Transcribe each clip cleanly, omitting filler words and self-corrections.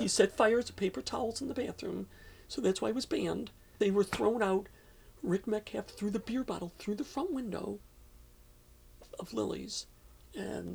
He set fires to paper towels in the bathroom, so that's why he was banned. They were thrown out. Rick Metcalf threw the beer bottle through the front window of Lily's, and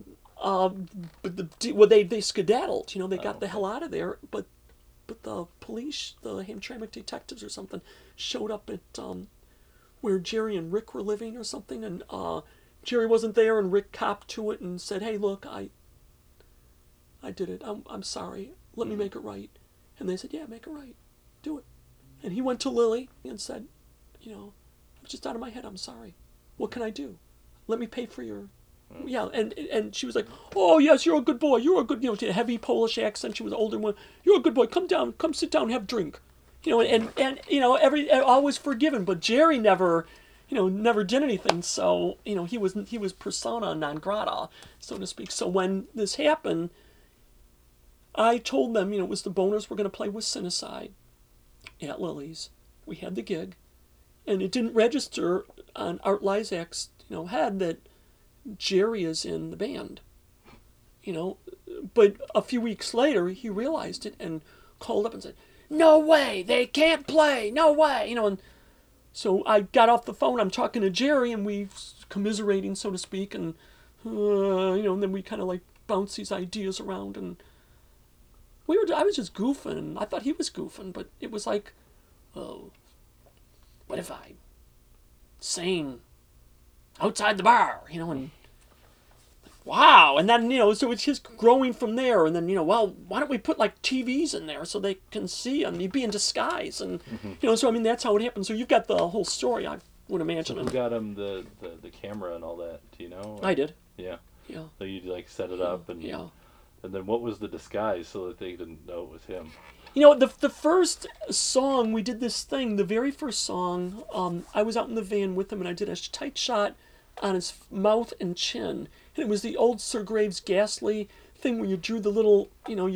they skedaddled. They got the hell out of there. But the police, the Hamtramck detectives or something, showed up at where Jerry and Rick were living or something, and Jerry wasn't there, and Rick copped to it and said, "Hey, look, I did it. I'm sorry. Let me make it right." And they said, "Yeah, make it right. Do it." And he went to Lily and said, "I'm just out of my head. I'm sorry. What can I do? Let me pay for your..." Yeah, and she was like, "Oh, yes, you're a good boy. You're a good..." To a heavy Polish accent. She was an older one. "You're a good boy. Come down. Come sit down and have a drink." And always forgiven. But Jerry never did anything. So, he was persona non grata, so to speak. So when this happened, I told them, it was the Boners were going to play with Cinecide at Lily's. We had the gig, and it didn't register on Art Lysak's, head that Jerry is in the band. But a few weeks later, he realized it and called up and said, "No way, they can't play, no way," and so I got off the phone, I'm talking to Jerry, and we commiserating, so to speak, and, and then we kind of like bounce these ideas around, and I was just goofing. I thought he was goofing, but it was like, oh, what if I sang outside the bar, and wow. And then, so it's just growing from there. And then, well, why don't we put like TVs in there so they can see and you'd be in disguise. And, so that's how it happened. So you've got the whole story, I would imagine. So who got him the camera and all that? Do you know? I did. Yeah. Yeah. So you like set it up and... Yeah. And then what was the disguise so that they didn't know it was him? The first song, we did this thing, the very first song, I was out in the van with him and I did a tight shot on his mouth and chin. And it was the old Sir Graves Ghastly thing where you drew the little,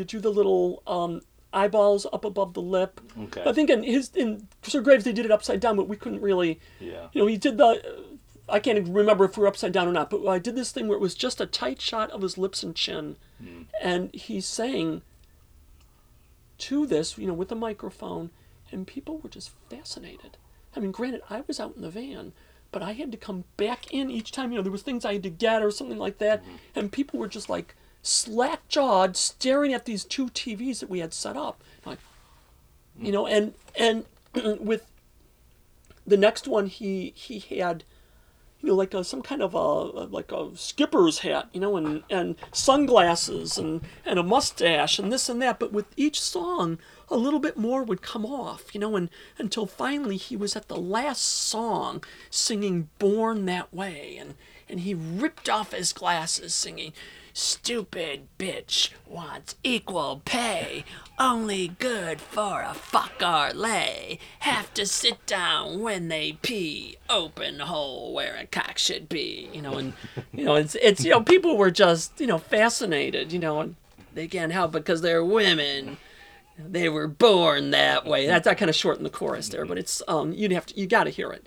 eyeballs up above the lip. Okay. I think in Sir Graves they did it upside down, but we couldn't really... Yeah. He did I can't even remember if we were upside down or not, but I did this thing where it was just a tight shot of his lips and chin. And he sang to this, with a microphone, and people were just fascinated. I mean, granted, I was out in the van, but I had to come back in each time, there was things I had to get or something like that, and people were just like slack-jawed, staring at these two TVs that we had set up. Like, and with the next one, he had... like some kind of a skipper's hat, and sunglasses and a mustache and this and that. But with each song, a little bit more would come off, and until finally he was at the last song singing "Born That Way," and he ripped off his glasses singing, "Stupid bitch wants equal pay, only good for a fuck or lay, have to sit down when they pee, open hole where a cock should be," and it's people were just fascinated, and they can't help it because they're women. They were born that way. That's I kind of shortened the chorus there, but it's you got to hear it.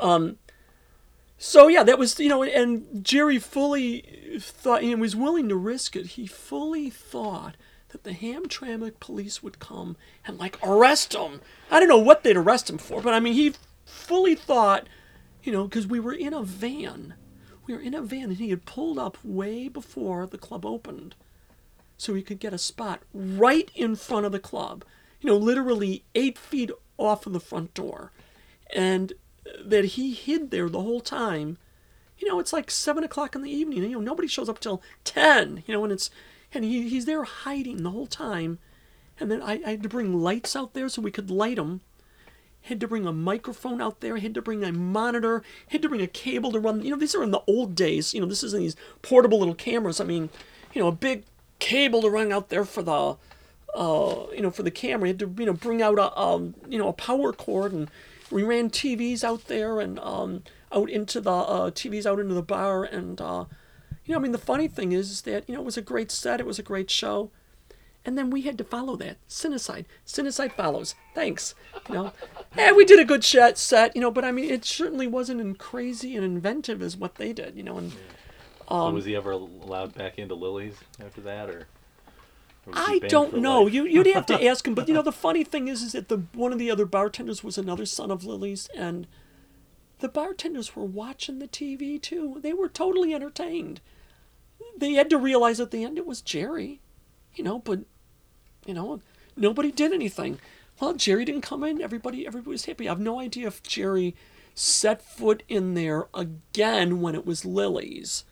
So yeah, that was and Jerry fully thought and was willing to risk it. He fully thought that the Hamtramck police would come and like arrest him. I don't know what they'd arrest him for, but I mean he fully thought, because we were in a van. We were in a van and he had pulled up way before the club opened, so he could get a spot right in front of the club. Literally 8 feet off of the front door, and that he hid there the whole time. It's like 7 o'clock in the evening. Nobody shows up till 10. And he's there hiding the whole time. And then I had to bring lights out there so we could light him. Had to bring a microphone out there. Had to bring a monitor. Had to bring a cable to run. These are in the old days. This isn't these portable little cameras. I mean, a big cable to run out there for the, for the camera. Had to, bring out a power cord, and we ran TVs out there and out into the TVs out into the bar, and the funny thing is that it was a great set, it was a great show, and then we had to follow that. Cinecide follows. Thanks, and we did a good set, but I mean it certainly wasn't as crazy and inventive as what they did, and. So was he ever allowed back into Lily's after that, or? Or was he I banned don't for know. life? You'd have to ask him. But the funny thing is that one of the other bartenders was another son of Lily's, and the bartenders were watching the TV too. They were totally entertained. They had to realize at the end it was Jerry, but nobody did anything. Well, Jerry didn't come in. Everybody was happy. I have no idea if Jerry set foot in there again when it was Lily's.